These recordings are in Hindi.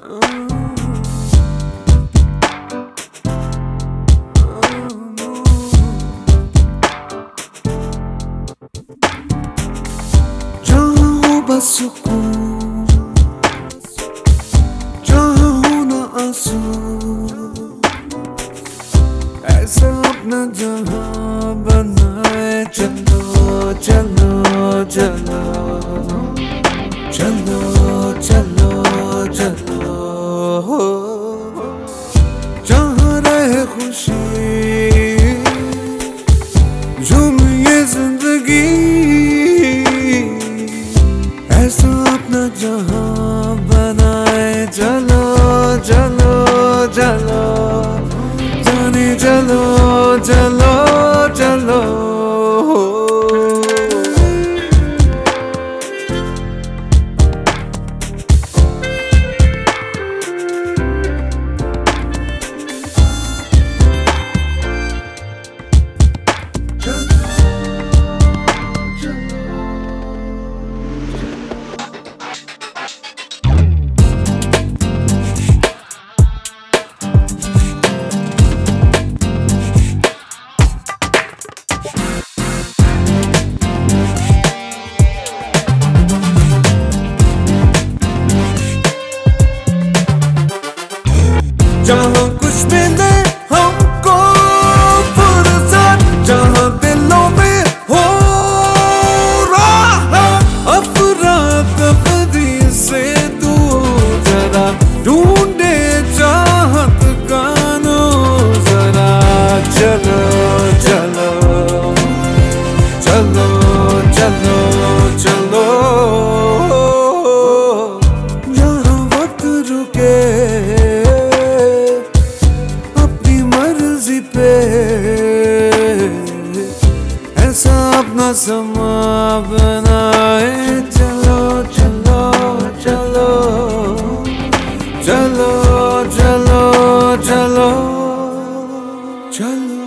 जहाँ हो बस सुकून, जहाँ हो न आंसू, ऐसा अपना जहाँ बनाए। चलो चलो चलो चलो चलो चलो, जहाँ रहे खुशी, झूम ये जिंदगी, ऐसा अपना जहाँ बनाए। चलो चलो चलो जाने चलो चलो चलो। जहाँ कुछ मिले हमको फुर्सत, जहाँ दिलों में हो राहत, अफरा तफरी से तू जरा ढूंढे चाहत गानो जरा। चलो चलो चलो चलो चलो, यहाँ वक्त रुके पे, ऐसा अपना समा बनाए। चलो चलो चलो चलो चलो चलो चलो।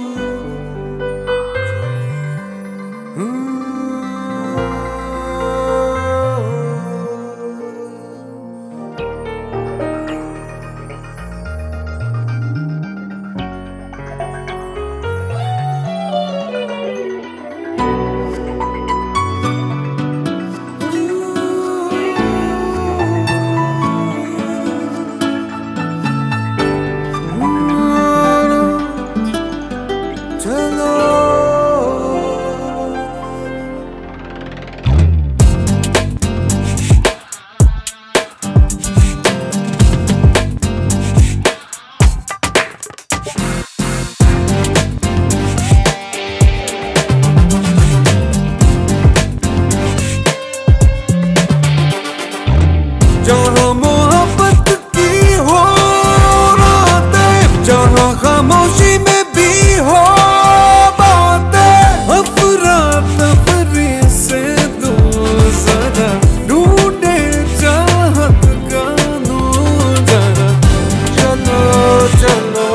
जहाँ मोहब्बत की हो रातें, जहाँ खामोशी में भी हो बातें, अफरा तफरी से दूर जरा ढूंढे चाहत गानो जरा। चलो चलो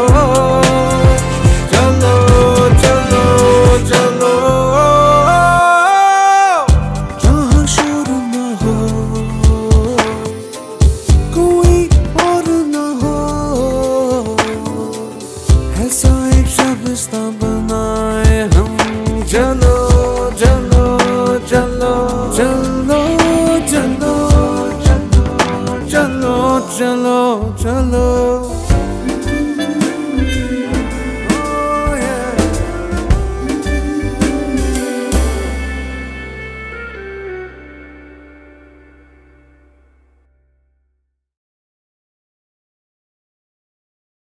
चलो चलो चलो, जहाँ शोर न हो, कोई और न हो, ऐसा एक शबिस्ता बनाए हम। चलो चलो चलो चलो चलो चलो चलो चलो चलो।